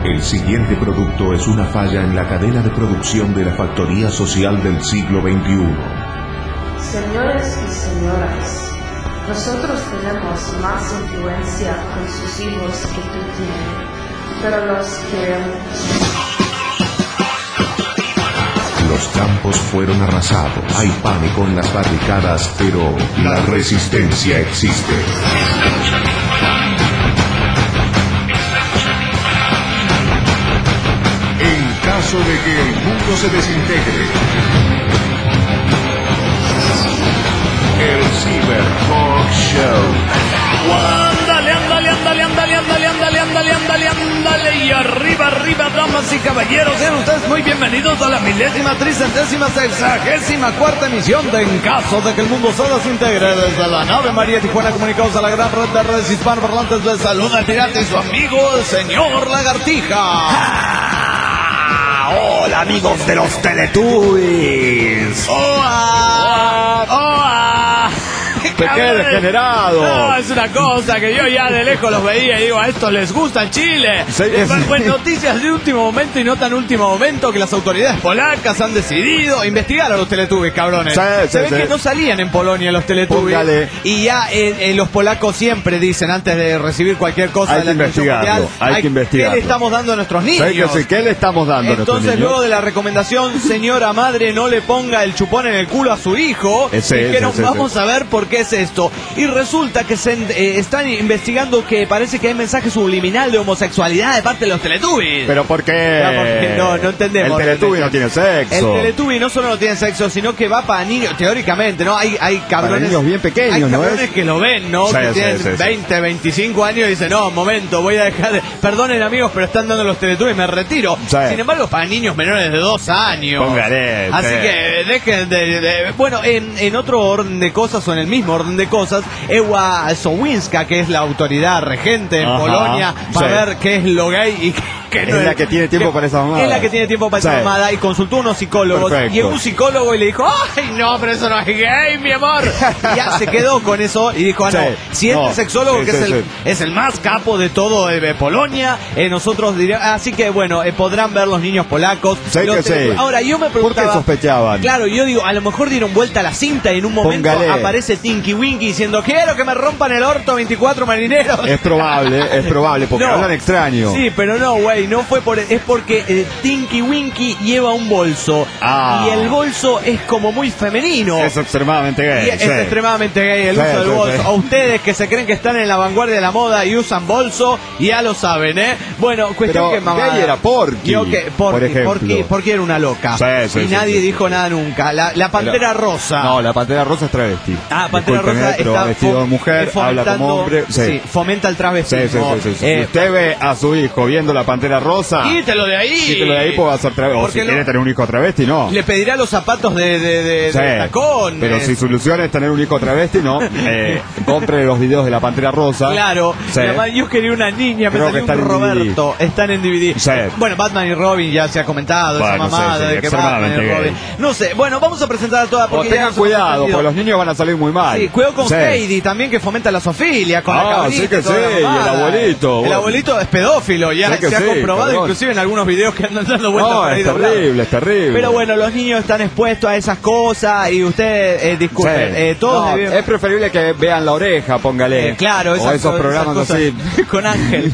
El siguiente producto es una falla en la cadena de producción de la factoría social del siglo XXI. Señores y señoras, nosotros tenemos más influencia con sus hijos que tú tienes, pero los campos fueron arrasados, hay pánico en las barricadas, pero la resistencia existe. En caso de que el mundo se desintegre, el Cyberpunk Show. Ándale, y arriba, damas y caballeros, sean ustedes muy bienvenidos a la 1364ª emisión de En Caso de que el Mundo se Desintegre. Desde la nave María Tijuana, comunicados a la gran red de redes hispanoparlantes, les saluda el pirata y su amigo, el señor Lagartija. Hola amigos de los Teletubbies. ¡Qué degenerado! No, es una cosa que yo ya de lejos los veía y digo, a estos les gusta el Chile. Sí, Pues noticias de último momento y no tan último momento, que las autoridades polacas han decidido investigar a los Teletubbies, cabrones. Se ve que no salían en Polonia los Teletubbies. Póngale. Y ya los polacos siempre dicen, antes de recibir cualquier cosa de la televisión mundial, hay que investigarlo. ¿qué le estamos dando a nuestros niños? ¿Qué le estamos dando a nuestros Entonces, niños? luego de la recomendación, señora madre, no le ponga el chupón en el culo a su hijo, vamos a ver por qué es esto. Y resulta que se están investigando que parece que hay mensaje subliminal de homosexualidad de parte de los Teletubbies. ¿Pero por qué? No entendemos. El Teletubby no tiene sexo. El Teletubby no solo no tiene sexo, sino que va para niños, teóricamente, ¿no? Hay cabrones, para niños bien pequeños, hay cabrones, ¿no es? que lo ven, ¿no? Sí, que tienen sí. 20, 25 años y dicen, no, momento, voy a dejar de... Perdonen amigos, pero están dando los Teletubbies, me retiro. Sí. Sin embargo, para niños menores de 2 años. Póngale. Así que dejen de... Bueno, en otro orden de cosas, o en el mismo orden de cosas, Ewa Sowinska, que es la autoridad regente en Polonia, para ver qué es lo gay y qué no es la que tiene tiempo para esa mamada. Es la que tiene tiempo para esa mamada, y consultó a unos psicólogos. Perfecto. Llegó un psicólogo y le dijo, ¡ay, no, pero eso no es gay, mi amor! Y ya se quedó con eso y dijo, no, si este sexólogo, que es el más capo de todo de Polonia, nosotros diríamos, así que bueno, podrán ver los niños polacos. Ahora, yo me preguntaba, ¿por qué sospechaban? Claro, yo digo, a lo mejor dieron vuelta a la cinta y en un momento aparece Tinky Winky diciendo, quiero que me rompan el orto 24 marineros. Es probable, porque hablan extraño. Sí, pero no, güey, no fue por... Es porque Tinky Winky lleva un bolso. Y el bolso es como muy femenino. Es extremadamente gay. Es extremadamente gay el uso del bolso. A ustedes que se creen que están en la vanguardia de la moda y usan bolso, ya lo saben, ¿eh? Bueno, cuestión que mamá... gay era Porky, por ejemplo. Porky era una loca. Y nadie dijo nada nunca. La Pantera Rosa. No, la Pantera Rosa es travesti. Pantera Rosa está vestido de mujer, habla como hombre. Sí, fomenta el travestismo. Si usted ve a su hijo viendo la Pantera Rosa, quítelo de ahí, pues va a ser travesti. O si quiere tener un hijo travesti, no. Le pedirá los zapatos de tacón. Pero si su ilusión es tener un hijo travesti, no. Compre los videos de la Pantera Rosa. Claro. Yo quería una niña, me salió un Roberto. Están en DVD. Bueno, Batman y Robin ya se ha comentado, esa mamada de que Batman y Robin. No sé, bueno, vamos a presentar a toda, porque tengan cuidado, porque los niños van a salir muy mal. Sí, cuidado con Heidi también, que fomenta la zoofilia, con la cabrita. Sí que sí, y el abuelito. El abuelito es pedófilo, ya se ha comprobado, inclusive en algunos videos que andan dando vueltas por ahí. Es terrible. Pero bueno, los niños están expuestos a esas cosas y usted, disculpen, todos es preferible que vean La Oreja, póngale. Claro, o esos programas así. Con Ángel.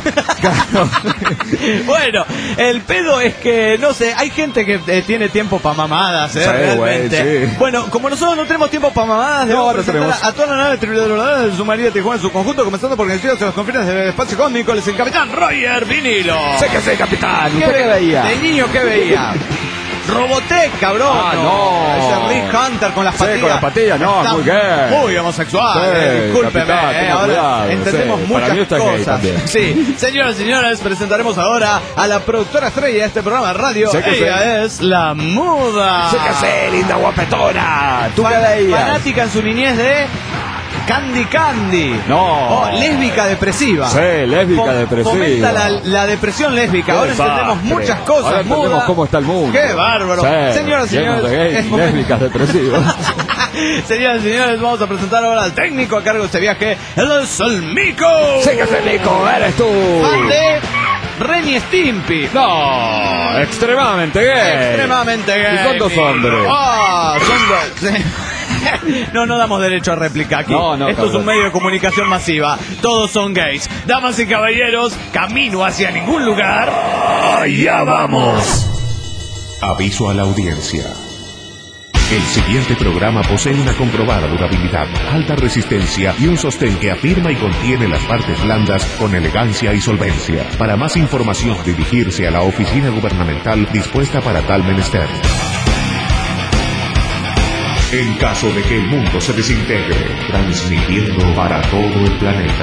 Bueno, el pedo es que, no sé, hay gente que tiene tiempo para mamadas, realmente. Sí. Bueno, como nosotros no tenemos tiempo para mamadas, debemos presentar a toda la nave de su María Tijuana en su conjunto, comenzando por el de los confines del espacio cósmico, es el capitán Roger Vinilo. Sé que sé, capitán. ¿Usted qué veía? De niño, ¿qué veía? Robotech, cabrón. No. Ese Rick Hunter con las patillas. Sí, con las patillas, no, muy gay. Muy homosexual. Discúlpeme. Ahora entendemos muchas cosas. Sí, señoras y señores, presentaremos ahora a la productora estrella de este programa de radio. Ella es la Muda. Sé que sé, linda guapetona. ¿Tú qué veías? Fanática en su niñez de Candy. No. Lésbica depresiva. Sí, lésbica depresiva. Fomenta la depresión lésbica. Ahora entendemos muchas cosas. Ahora entendemos cómo está el mundo. ¡Qué bárbaro! Sí, señoras y señores, lésbicas depresivas. Señoras y señores, vamos a presentar ahora al técnico a cargo de este viaje. Él es el Mico. Sí que es el Mico, eres tú. Ren y Stimpy. No, extremadamente gay. Extremadamente gay. Y son dos hombres. Son dos. No damos derecho a réplica aquí. Esto es un medio de comunicación masiva. Todos son gays. Damas y caballeros, camino hacia ningún lugar. ¡Allá vamos! Aviso a la audiencia. El siguiente programa posee una comprobada durabilidad, alta resistencia y un sostén que afirma y contiene las partes blandas con elegancia y solvencia. Para más información, dirigirse a la oficina gubernamental dispuesta para tal menester. En caso de que el mundo se desintegre, transmitiendo para todo el planeta.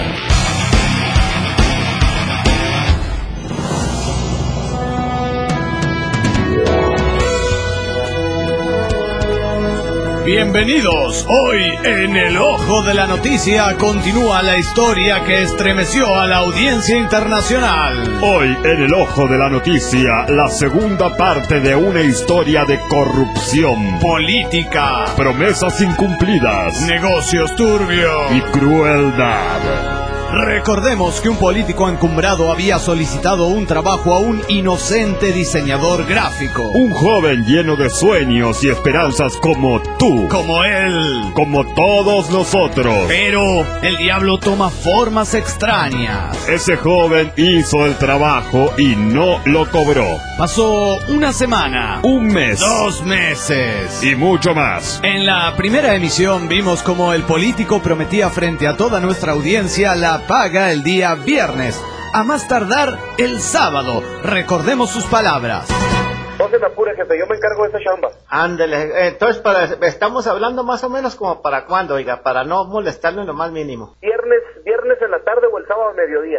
Bienvenidos, hoy en el Ojo de la Noticia continúa la historia que estremeció a la audiencia internacional. Hoy en el Ojo de la Noticia, la segunda parte de una historia de corrupción, Política, promesas incumplidas, negocios turbios y crueldad. Recordemos que un político encumbrado había solicitado un trabajo a un inocente diseñador gráfico. Un joven lleno de sueños y esperanzas como tú. Como él. Como todos nosotros. Pero el diablo toma formas extrañas. Ese joven hizo el trabajo y no lo cobró. Pasó una semana. Un mes. 2 meses. Y mucho más. En la primera emisión vimos como el político prometía frente a toda nuestra audiencia la paga el día viernes, a más tardar el sábado. Recordemos sus palabras. No se me apure, jefe, yo me encargo de esa chamba. Ándele, entonces estamos hablando más o menos como para cuándo, oiga, para no molestarle en lo más mínimo. Viernes en la tarde o el sábado a mediodía.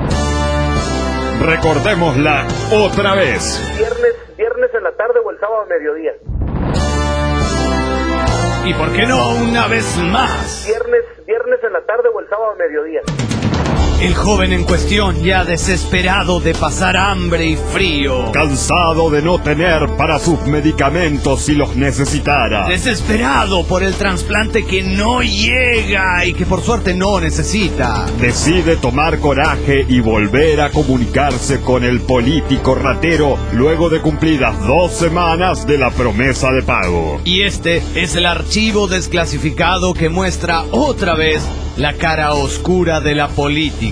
Recordémosla otra vez. Viernes en la tarde o el sábado a mediodía. ¿Y por qué no una vez más? Viernes en la tarde o el sábado a mediodía. El joven en cuestión, ya desesperado de pasar hambre y frío, cansado de no tener para sus medicamentos si los necesitara, desesperado por el trasplante que no llega y que por suerte no necesita, decide tomar coraje y volver a comunicarse con el político ratero luego de cumplidas 2 semanas de la promesa de pago. Y este es el archivo desclasificado que muestra otra vez la cara oscura de la política.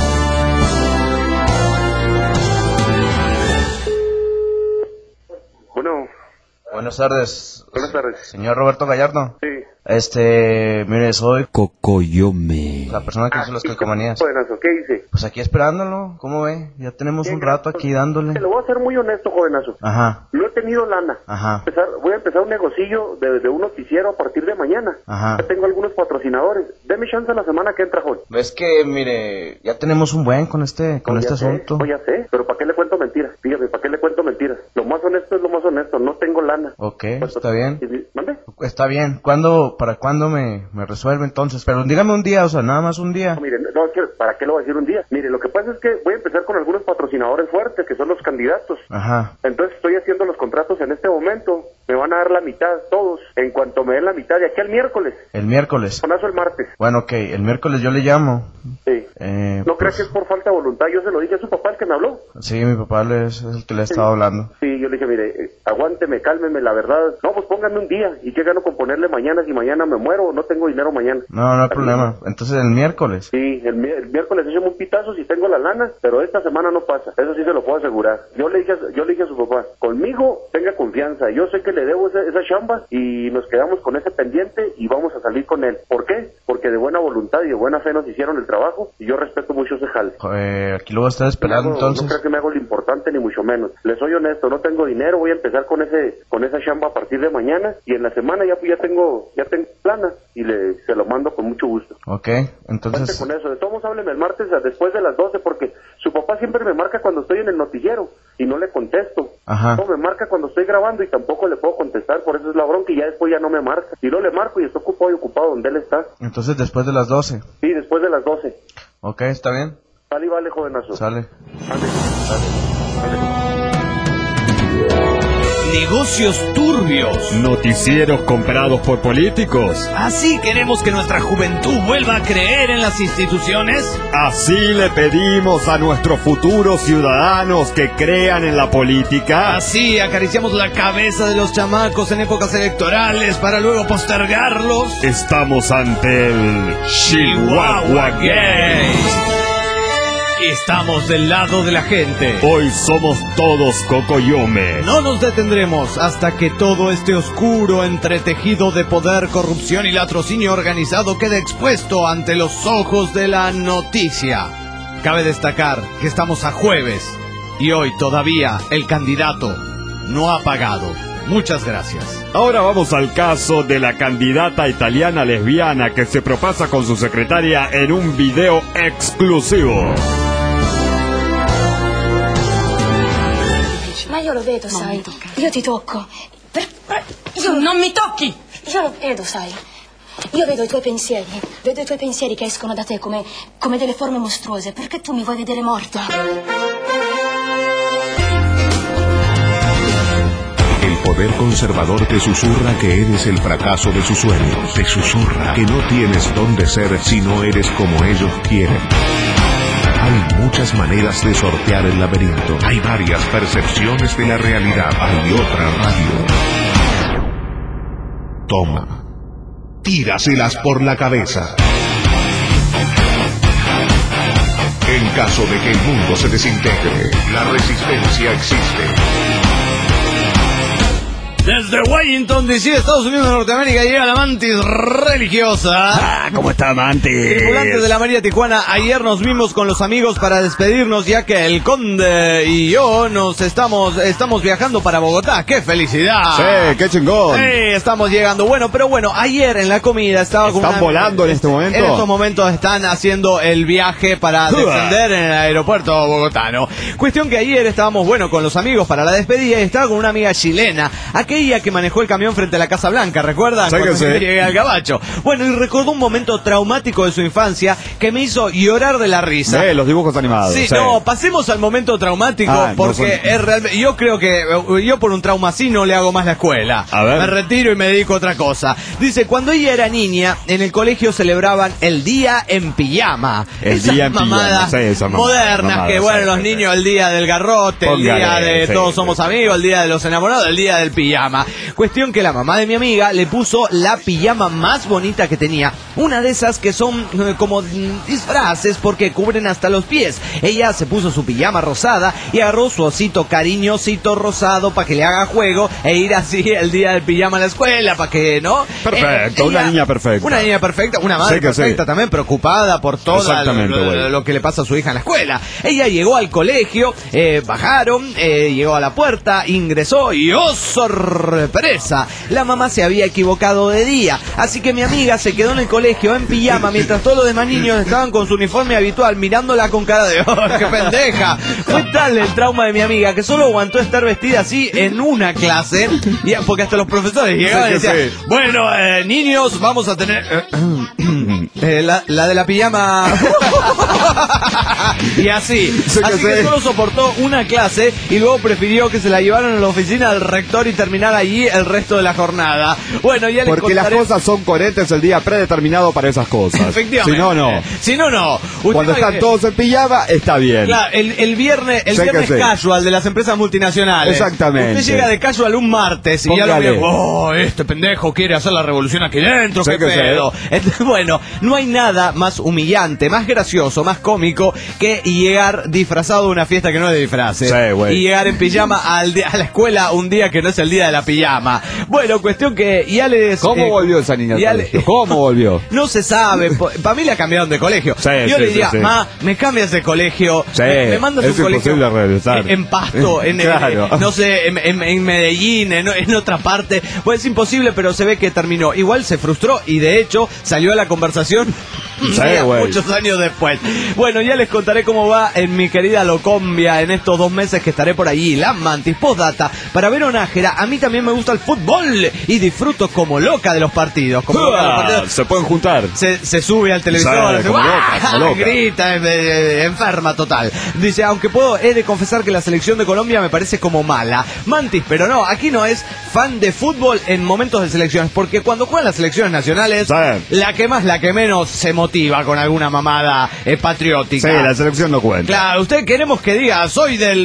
Bueno. Buenas tardes. Buenas tardes. Señor Roberto Gallardo. Sí. Mire, soy Cocoyome, la persona que hizo las calcomanías. Jovenazo, ¿qué hice? Pues aquí esperándolo, ¿cómo ve? Ya tenemos un rato aquí dándole. Te lo voy a ser muy honesto, jovenazo. Ajá. No he tenido lana. Ajá. Voy a empezar un negocillo de un noticiero a partir de mañana. Ajá. Ya tengo algunos patrocinadores. Deme chance la semana que entra, joven. Ves que, mire, ya tenemos un buen con este asunto. Ya sé, pero ¿para qué le cuento mentiras? Dígame, ¿para qué le cuento mentiras? Lo más honesto es lo más honesto, no tengo lana. Ok, está bien. ¿Mande? Está bien. ¿Para cuándo me resuelve entonces? Pero dígame un día, o sea, nada más un día. No, mire, ¿para qué lo voy a decir un día? Mire, lo que pasa es que voy a empezar con algunos patrocinadores fuertes, que son los candidatos. Ajá. Entonces estoy haciendo los contratos en este momento. Me van a dar la mitad todos. En cuanto me den la mitad, de aquí al miércoles. El miércoles. Conazo el martes. Bueno, ok, el miércoles yo le llamo. Sí. ¿No crees que es por falta de voluntad? Yo se lo dije a su papá, el que me habló. Sí, mi papá es el que le ha estado hablando. Sí, yo le dije, mire, aguánteme, cálmeme, la verdad. No, pues pónganme un día. ¿Y qué gano con ponerle mañana si mañana me muero? No tengo dinero mañana. No hay problema. Entonces el miércoles. Sí, el miércoles échame un pitazo si tengo la lana, pero esta semana no pasa. Eso sí se lo puedo asegurar. Yo le dije a su papá, conmigo tenga confianza. Yo sé que le debo esa chamba y nos quedamos con ese pendiente y vamos a salir con él. ¿Por qué? Porque de buena voluntad y de buena fe nos hicieron el trabajo y yo respeto mucho ese jale. Aquí lo voy a estar esperando entonces. No creo que me hago lo importante ni mucho menos. Les soy honesto, no tengo dinero, voy a empezar con esa chamba a partir de mañana y en la semana ya tengo plana y se lo mando con mucho gusto. Ok, entonces... Con eso. De todos modos, hábleme el martes después de las 12 porque su papá siempre me marca cuando estoy en el noticiero y no le contesto. Ajá. No, me marca cuando estoy grabando y tampoco le puedo contestar, por eso es la bronca y ya después ya no me marca. Y luego le marco y estoy ocupado donde él está. Entonces después de las 12. Sí, después de las 12. Ok, está bien. Sale y vale, jovenazo. Sale. negocios turbios, noticieros comprados por políticos. ¿Así queremos que nuestra juventud vuelva a creer en las instituciones? Así le pedimos a nuestros futuros ciudadanos que crean en la política. Así acariciamos la cabeza de los chamacos en épocas electorales para luego postergarlos. Estamos ante el Chihuahua Gays. Estamos del lado de la gente. Hoy somos todos Cocoyome. No nos detendremos hasta que todo este oscuro entretejido de poder, corrupción y latrocinio organizado quede expuesto ante los ojos de la noticia. Cabe destacar que estamos a jueves y hoy todavía el candidato no ha pagado. Muchas gracias. Ahora vamos al caso de la candidata italiana lesbiana que se propasa con su secretaria en un video exclusivo. Ma io lo vedo, sai. Io ti tocco. Io non mi tocchi! Io lo vedo, sai. Io vedo i tuoi pensieri. Vedo i tuoi pensieri che escono da te come delle forme mostruose. Perché tu mi vuoi vedere morta? El poder conservador te susurra que eres el fracaso de sus sueños. Te susurra que no tienes dónde ser si no eres como ellos quieren. Hay muchas maneras de sortear el laberinto. Hay varias percepciones de la realidad. Hay otra radio. Toma. Tíraselas por la cabeza. En caso de que el mundo se desintegre, la resistencia existe. Desde Washington, D.C., Estados Unidos de Norteamérica, llega la mantis religiosa. ¿Cómo está, mantis? Tripulantes de la María Tijuana, ayer nos vimos con los amigos para despedirnos, ya que el Conde y yo nos estamos viajando para Bogotá. ¡Qué felicidad! Sí, qué chingón. Sí, estamos llegando. Bueno, ayer en la comida estaba con ¿Están volando en este momento? En estos momentos están haciendo el viaje para descender en el aeropuerto bogotano. Cuestión que ayer estábamos, con los amigos para la despedida y estaba con una amiga chilena, aquella que manejó el camión frente a la Casa Blanca, ¿recuerdan? Sí, cuando sí. llegué al Gabacho. Bueno, y recordó un momento traumático de su infancia que me hizo llorar de la risa. Los dibujos animados. Sí, sí. no, pasemos al momento traumático porque es realmente, yo creo que yo por un trauma así no le hago más la escuela. A ver. Me retiro y me dedico a otra cosa. Dice, cuando ella era niña, en el colegio celebraban el día en pijama. Esas día en pijama, mamadas sí, esas modernas mamadas, que, los niños, el día del garrote, el día de todos somos amigos, el día de los enamorados, el día del pijama. Cuestión que la mamá de mi amiga le puso la pijama más bonita que tenía. Una de esas que son como disfraces porque cubren hasta los pies. Ella se puso su pijama rosada y agarró su osito cariñosito rosado para que le haga juego e ir así el día del pijama a la escuela, para que, ¿no? Perfecto, una niña perfecta. Una niña perfecta, una madre perfecta también, preocupada por todo lo que le pasa a su hija en la escuela. Ella llegó al colegio, bajaron, llegó a la puerta, ingresó y ¡oh, sorpresa! La mamá se había equivocado de día, así que mi amiga se quedó en el colegio en pijama mientras todos los demás niños estaban con su uniforme habitual mirándola con cara de ¡oh, qué pendeja! Fue tal el trauma de mi amiga que solo aguantó estar vestida así en una clase, porque hasta los profesores llegaban y decían, niños, vamos a tener la de la pijama y así que solo soportó una clase y luego prefirió que se la llevaran a la oficina del rector y terminar allí el resto de la jornada. Bueno, ya les porque contaré. las cosas son coherentes el día predeterminado para esas cosas. Efectivamente. Si no, no. Usted Cuando están todos en pijama, está bien. Claro, el viernes casual de las empresas multinacionales. Exactamente. Usted llega de casual un martes y ya lo ve, este pendejo quiere hacer la revolución aquí dentro, qué pedo. Bueno, no hay nada más humillante, más gracioso, más cómico que llegar disfrazado de una fiesta que no es de disfraces. Y llegar en pijama a la escuela un día que no es el día de la pijama. Bueno, cuestión que ya les... ¿Cómo volvió esa niña? ¿Cómo volvió? No se sabe. Para mí la cambiaron de colegio. Yo le diría, ma, me cambias de colegio. Me mandas un colegio en Pasto, no sé, en Medellín, en otra parte. Pues es imposible, pero se ve que terminó. Igual se frustró y de hecho salió a la conversación Muchos años después. Bueno, ya les contaré cómo va en mi querida Locombia en estos 2 meses que estaré por allí. La Mantis, postdata, para Vero Nájera, a mí también me gusta el fútbol y disfruto como loca de los partidos. Se pueden juntar. Se sube al televisor, como loca. Grita, enferma total. Dice, aunque he de confesar que la selección de Colombia me parece como mala. Mantis, pero no, aquí no es fan de fútbol en momentos de selecciones, porque cuando juegan las selecciones nacionales, la que más, la que menos se motiva con alguna mamada patriótica. Sí, la selección no cuenta. Claro, usted queremos que diga, soy del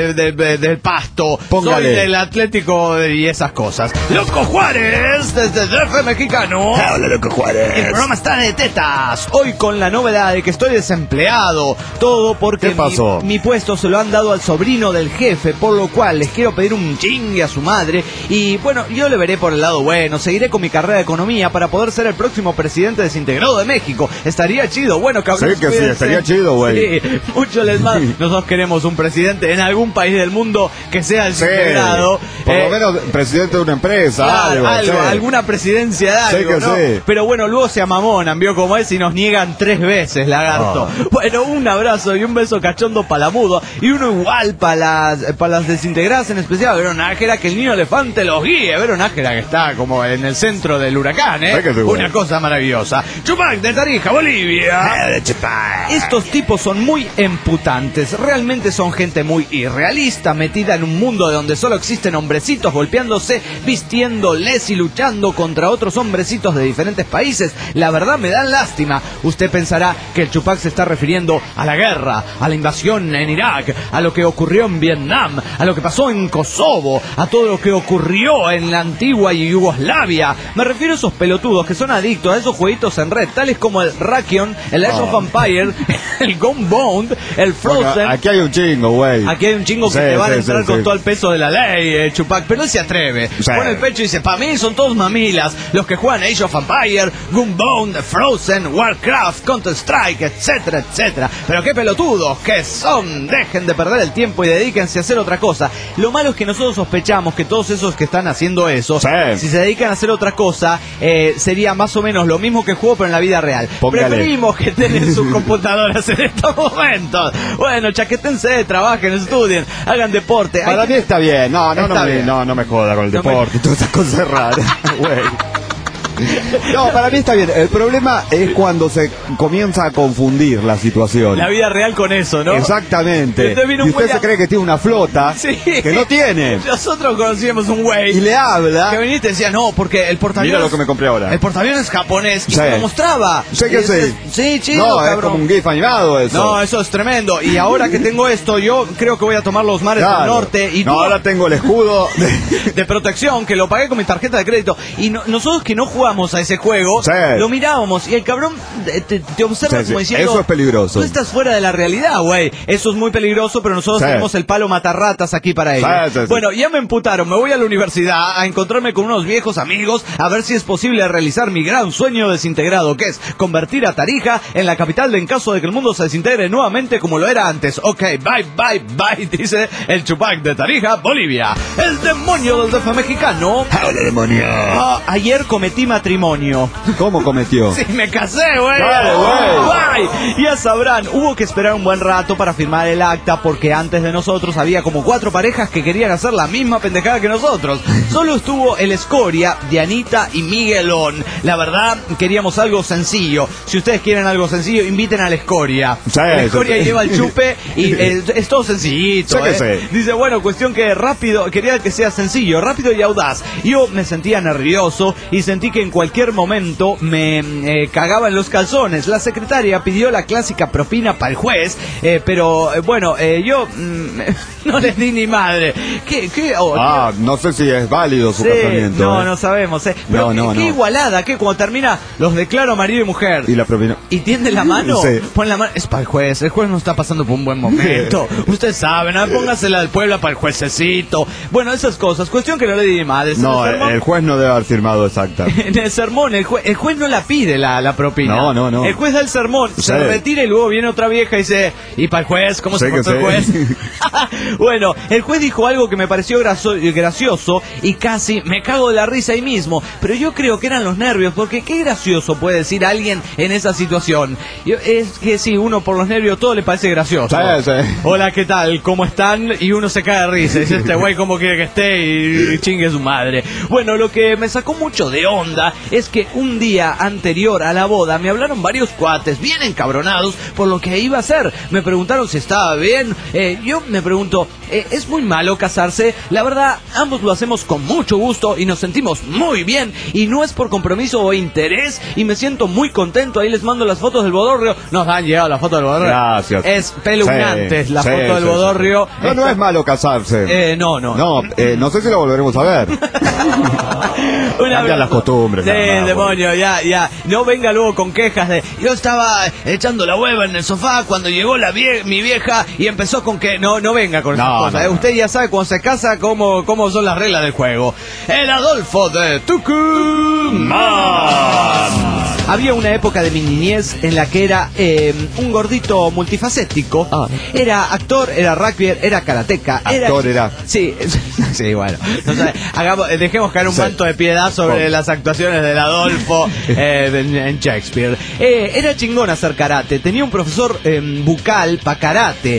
Pasto, Póngale. soy del Atlético y esas cosas. Loco Juárez, desde el DF mexicano. Hola, Loco Juárez. El programa está de tetas. Hoy con la novedad de que estoy desempleado. Todo porque ¿Qué pasó? mi puesto se lo han dado al sobrino del jefe, por lo cual les quiero pedir un chingue a su madre. Y bueno, yo le veré por el lado bueno. Seguiré con mi carrera de economía para poder ser el próximo presidente desintegrado de México. Estaría chido, bueno, cabrón. Sí, que sí, estaría chido, güey. Sí, mucho les mando. Nosotros queremos un presidente en algún país del mundo que sea desintegrado. Por lo menos presidente de una empresa, Claro, algo, alguna presidencia de algo, que ¿no? sí. Pero bueno, luego se amamonan, vio cómo es, y nos niegan 3 veces, lagarto. Bueno, un abrazo y un beso cachondo para la mudo, y uno igual para las desintegradas, en especial a Vero Nájera, que el niño elefante los guíe. Vero Nájera, que está como en el centro del huracán, una cosa maravillosa. Chupac de Tarija, Bolivia. Estos tipos son muy emputantes, realmente son gente muy irrealista, metida en un mundo de donde solo existen hombrecitos golpeándose, vistiéndoles y luchando contra otros hombrecitos de diferentes países. La verdad me dan lástima. Usted pensará que el Chupac se está refiriendo a la guerra, a la invasión en Irak, a lo que ocurrió en Vietnam, a lo que pasó en Kosovo, a todo lo que ocurrió en la antigua Yugoslavia. Me refiero a esos pelotudos que son adictos a esos jueguitos en red, tales como el Rakion, el Age of Empires, el Gunbound, el Frozen. Aquí hay un chingo, güey. Aquí hay un chingo que te van a entrar con todo el peso de la ley, Chupac, pero él se atreve. Pone el pecho y dice, para mí son todos mamilas los que juegan Age of Empires, Gunbound, Frozen, Warcraft, Counter-Strike, etcétera, etcétera. Pero qué pelotudos que son. Dejen de perder el tiempo y dedíquense a hacer otra cosa. Lo malo es que nosotros sospechamos que todos esos que están haciendo eso, si se dedican a hacer otra cosa, sería más o menos lo mismo que juego, pero en la vida real. Preferimos que estén en sus computadoras en estos momentos. Bueno, chaquétense, trabajen, estudien, hagan deporte. Para mí está bien. No me joda con el deporte y todas esas cosas raras, güey. No, para mí está bien. El problema es cuando se comienza a confundir la situación. La vida real con eso, ¿no? Exactamente. Y usted se cree que tiene una flota que no tiene. Nosotros conocíamos un güey y le habla. Que venía y te decía, no, porque el portaaviones... Mira lo que me compré ahora. El portaaviones japonés. Y se lo mostraba. Sé que sí. Sí, chido, no, cabrón. Es como un GIF animado eso. No, eso es tremendo. Y ahora que tengo esto, yo creo que voy a tomar los mares del norte. Y ahora tengo el escudo de protección, que lo pagué con mi tarjeta de crédito. Y nosotros que no jugamos a ese juego, lo mirábamos y el cabrón te observa como diciendo, eso es peligroso. Tú estás fuera de la realidad, güey. Eso es muy peligroso, pero nosotros tenemos el palo matarratas aquí para ello. Bueno, ya me emputaron, me voy a la universidad a encontrarme con unos viejos amigos a ver si es posible realizar mi gran sueño desintegrado, que es convertir a Tarija en la capital en caso de que el mundo se desintegre nuevamente como lo era antes. Ok, bye, dice el Chupac de Tarija, Bolivia. El demonio del DF mexicano. ¡Hola, demonio! Ayer cometí matrimonio. ¿Cómo cometió? Sí, me casé, güey. Dale, güey. Ya sabrán, hubo que esperar un buen rato para firmar el acta porque antes de nosotros había como 4 parejas que querían hacer la misma pendejada que nosotros. Solo estuvo el escoria, Dianita y Miguelón. La verdad, queríamos algo sencillo. Si ustedes quieren algo sencillo, inviten al escoria. La escoria lleva el chupe y es todo sencillito. Dice, bueno, cuestión que rápido, quería que sea sencillo, rápido y audaz. Yo me sentía nervioso y sentí que en cualquier momento me cagaba en los calzones. La secretaria pidió la clásica propina para el juez, pero bueno, yo no les di ni madre. No sé si es válido su casamiento. No sabemos. Pero qué igualada, que cuando termina los declaro marido y mujer. Y la propina. Y tiende la mano, pon la mano. Es para el juez no está pasando por un buen momento. Ustedes saben, póngasela del pueblo para el juececito. Bueno, esas cosas. Cuestión que no le di ni madre. No, el juez no debe haber firmado exacta. En el sermón, el juez no la pide la propina. No. El juez da el sermón, se retira y luego viene otra vieja y dice, ¿y para el juez? ¿Cómo se portó el juez? Bueno, el juez dijo algo que me pareció gracioso y casi me cago de la risa ahí mismo, pero yo creo que eran los nervios nervios, porque qué gracioso puede decir alguien en esa situación. Es que sí, uno por los nervios todo le parece gracioso. Sí. Hola, ¿qué tal? ¿Cómo están? Y uno se cae de risa. Dice, este güey cómo quiere que esté y chingue su madre. Bueno, lo que me sacó mucho de onda es que un día anterior a la boda me hablaron varios cuates bien encabronados por lo que iba a hacer. Me preguntaron si estaba bien. Yo me pregunto, ¿es muy malo casarse? La verdad, ambos lo hacemos con mucho gusto y nos sentimos muy bien, y no es por compromiso o interés, y me siento muy contento. Ahí les mando las fotos del bodorrio. Nos han llegado las fotos del bodorrio. Gracias. Es peluznante la foto del bodorrio. No es malo casarse. No. No sé si lo volveremos a ver. Cambian las costumbres. Demonio, ya. No venga luego con quejas de yo estaba echando la hueva en el sofá cuando llegó mi vieja y empezó con que no venga con esas cosas. Usted ya sabe cuando se casa cómo son las reglas del juego. El Adolfo de Tucumán. Había una época de mi niñez en la que era un gordito multifacético. Era actor, era rugbyer, era karateca. Era. Sí, bueno. Entonces, dejemos caer un manto de piedad sobre las actuaciones del Adolfo en Shakespeare. Era chingón hacer karate. Tenía un profesor bucal para karate.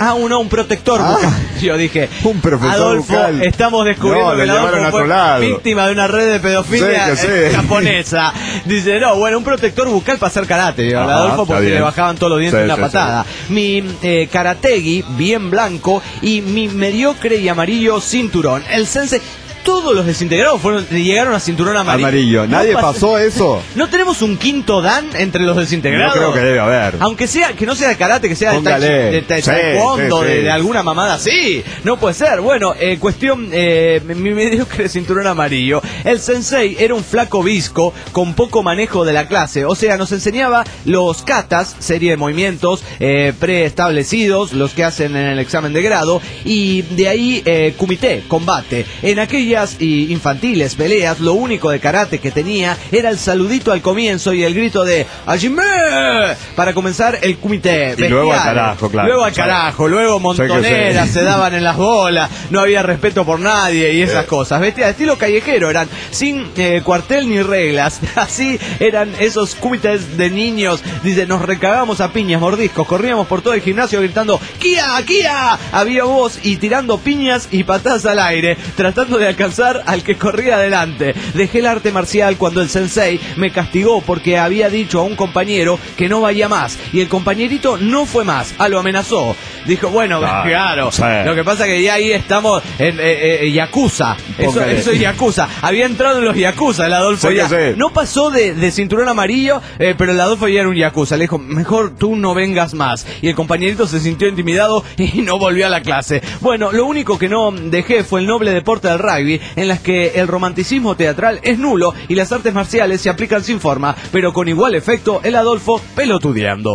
Un protector bucal. Yo dije, un profesor Adolfo, bucal. Estamos descubriendo que el Adolfo fue víctima de una red de pedofilia japonesa. Dice, un protector bucal para hacer karate. Adolfo, porque le bajaban todos los dientes en una patada. Mi karategi, bien blanco, y mi mediocre y amarillo cinturón. El sensei. Todos los desintegrados llegaron a cinturón amarillo. ¿Nadie pasó eso? ¿No tenemos un quinto dan entre los desintegrados? Yo creo que debe haber. Aunque sea, que no sea de karate, que sea de taekwondo, de alguna mamada así. No puede ser. Bueno, cuestión, mi mediocre cinturón amarillo. El sensei era un flaco visco con poco manejo de la clase. O sea, nos enseñaba los katas, serie de movimientos preestablecidos, los que hacen en el examen de grado. Y de ahí, kumite, combate. En aquellas infantiles peleas, lo único de karate que tenía era el saludito al comienzo y el grito de Hajime para comenzar el kumite. Y luego al carajo, claro. Luego al carajo, luego montoneras, se daban en las bolas, no había respeto por nadie y esas cosas. Vestidas de estilo callejero, eran sin cuartel ni reglas. Así eran esos kumites de niños. Dice, nos recagábamos a piñas, mordiscos, corríamos por todo el gimnasio gritando ¡Kia! ¡Kia! Había voz y tirando piñas y patadas al aire, tratando de alcanzar al que corría adelante. Dejé el arte marcial cuando el sensei me castigó porque había dicho a un compañero que no vaya más, y el compañerito no fue más, lo amenazó. Dijo, bueno, claro, lo que pasa que ya ahí estamos en Yakuza. Eso es Yakuza. Había entrado en los Yakuza el Adolfo ya. No pasó de cinturón amarillo, pero el Adolfo ya era un Yakuza. Le dijo, mejor tú no vengas más. Y el compañerito se sintió intimidado y no volvió a la clase. Bueno, lo único que no dejé fue el noble deporte del rugby, en las que el romanticismo teatral es nulo y las artes marciales se aplican sin forma, pero con igual efecto el Adolfo pelotudeando.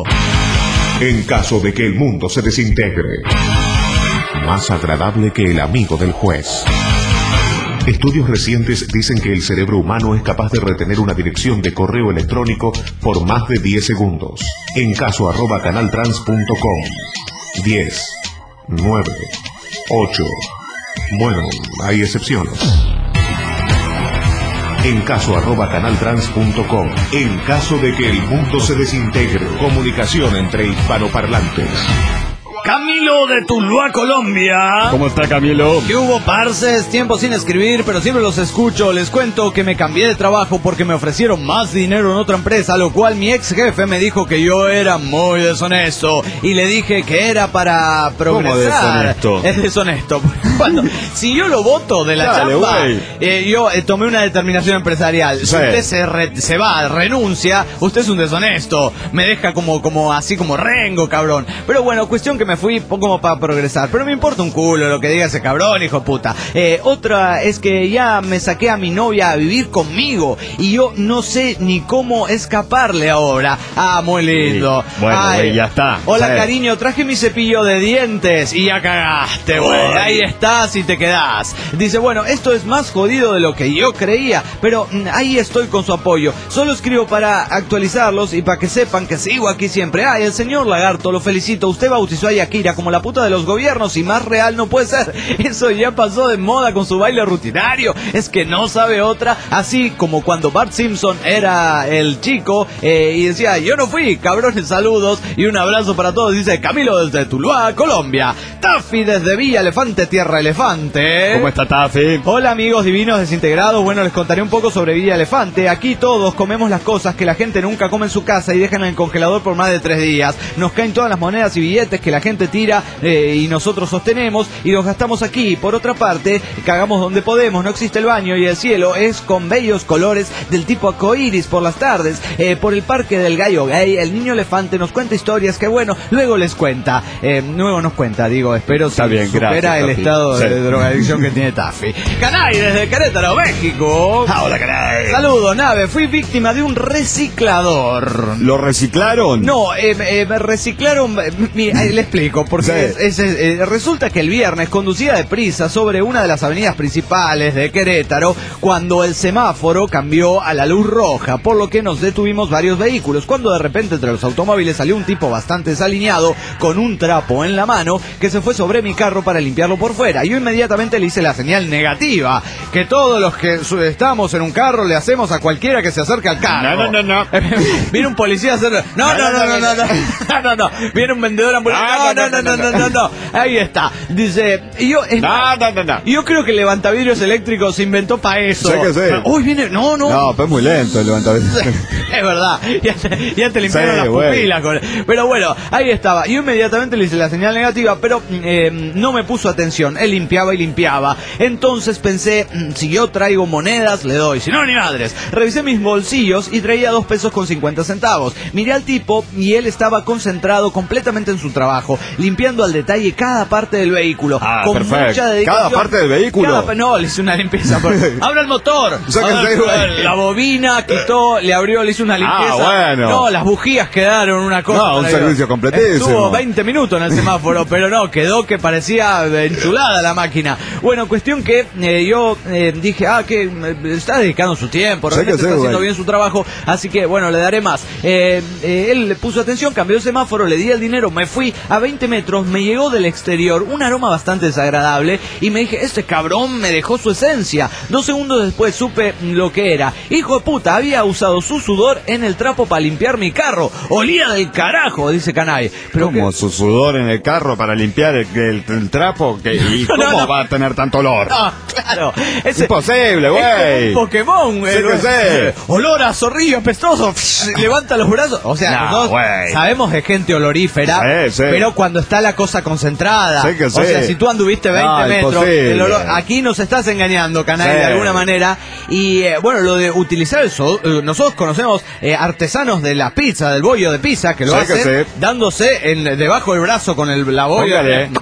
En caso de que el mundo se desintegre, más agradable que el amigo del juez. Estudios recientes dicen que el cerebro humano es capaz de retener una dirección de correo electrónico por más de 10 segundos. En caso @canaltrans.com. 10, 9, 8. Bueno, hay excepciones. En caso @canaltrans.com. En caso de que el mundo se desintegre, comunicación entre hispanoparlantes. Camilo de Tuluá, Colombia. ¿Cómo está, Camilo? ¿Qué hubo, parces? Tiempo sin escribir, pero siempre los escucho. Les cuento que me cambié de trabajo porque me ofrecieron más dinero en otra empresa, lo cual mi ex jefe me dijo que yo era muy deshonesto. Y le dije que era para progresar. ¿Cómo deshonesto? Es deshonesto. Si yo lo voto de la chamba, yo tomé una determinación empresarial. Si usted se va, renuncia, usted es un deshonesto. Me deja como así como rengo, cabrón. Pero bueno, cuestión que me fui como para progresar, pero me importa un culo lo que diga ese cabrón, hijo de puta. Otra es que ya me saqué a mi novia a vivir conmigo y yo no sé ni cómo escaparle ahora. Muy lindo. Sí. Bueno, ya está. Hola, cariño, traje mi cepillo de dientes y ya cagaste, güey. Ahí estás y te quedás. Dice, bueno, esto es más jodido de lo que yo creía, pero ahí estoy con su apoyo. Solo escribo para actualizarlos y para que sepan que sigo aquí siempre. El señor Lagarto, lo felicito. Usted bautizó a Akira como la puta de los gobiernos y más real no puede ser. Eso ya pasó de moda con su baile rutinario. Es que no sabe otra. Así como cuando Bart Simpson era el chico y decía, yo no fui, cabrones, saludos y un abrazo para todos. Dice Camilo desde Tuluá, Colombia. Taffy desde Villa Elefante, Tierra Elefante. ¿Cómo está Taffy? Hola amigos divinos desintegrados. Bueno, les contaré un poco sobre Villa Elefante. Aquí todos comemos las cosas que la gente nunca come en su casa y dejan en el congelador por más de 3 días. Nos caen todas las monedas y billetes que la gente tira y nosotros sostenemos y los gastamos aquí. Por otra parte, cagamos donde podemos. No existe el baño y el cielo es con bellos colores del tipo arcoíris por las tardes. Por el parque del gallo gay, el niño elefante nos cuenta historias que bueno, luego les cuenta. Luego nos cuenta, digo, espero está si bien, supera gracias, el Taffy. estado Sí. de drogadicción que tiene Taffy. Canay desde Querétaro, México. Hola, caray. Saludos, nave. Fui víctima de un reciclador. ¿Lo reciclaron? No, me reciclaron. Mira, le explico, porque Sí. resulta que el viernes conducía deprisa sobre una de las avenidas principales de Querétaro cuando el semáforo cambió a la luz roja, por lo que nos detuvimos varios vehículos. Cuando de repente entre los automóviles salió un tipo bastante desalineado con un trapo en la mano que se fue sobre mi carro para limpiarlo por fuera. Yo inmediatamente le hice la señal negativa, que todos los que estamos en un carro le hacemos a cualquiera que se acerque al carro. No. Viene un policía a hacer... No. Viene un vendedor ambulante. No. Ahí está. Dice... Y yo, No. yo creo que el levantavidrios eléctrico se inventó para eso. Sé que sí. Uy, viene... No. No, pero es muy lento el levantamiento. Es verdad. Ya te limpiaron Sí, las güey. pupilas. Pero bueno, ahí estaba. Yo inmediatamente le hice la señal negativa, pero no me puso atención. Él limpiaba y limpiaba. Entonces pensé, si yo traigo monedas, le doy. Si no, ni madres. Revisé mis bolsillos y traía 2 pesos con 50 centavos. Miré al tipo y él estaba concentrado completamente en su trabajo, limpiando al detalle cada parte del vehículo. Con perfecto. mucha dedicación. ¿Cada parte del vehículo? No, le hice una limpieza. Abra el motor. Sáquense, güey. La bobina, quitó, le abrió, le hizo una limpieza. Bueno. No, las bujías quedaron una cosa. No, un servicio completísimo. Estuvo 20 minutos en el semáforo, pero no, quedó que parecía enchulada la máquina. Bueno, cuestión que yo dije, que está dedicando su tiempo, realmente está haciendo bien su trabajo, así que bueno, le daré más. Él le puso atención, cambió el semáforo, le di el dinero, me fui a 20 metros, me llegó del exterior un aroma bastante desagradable y me dije, este cabrón me dejó su esencia. 2 segundos después supe lo que era. Hijo de puta, había usado su sudor en el trapo para limpiar mi carro. Olía del carajo, dice Canay. Pero ¿Cómo su sudor en el carro para limpiar el trapo? ¿Y cómo va a tener tanto olor? No, claro. Es imposible, güey. Es como un Pokémon, olor a zorrillo apestoso. Levanta los brazos. O sea, nosotros sabemos de gente olorífera, pero cuando está la cosa concentrada. O sea, si tú anduviste 20 metros, el olor, aquí nos estás engañando, Canal, de alguna manera. Y bueno, lo de utilizar el sudor, nosotros conocemos artesanos de la pizza, del bollo de pizza, que lo hacen dándose debajo del brazo con la bolla.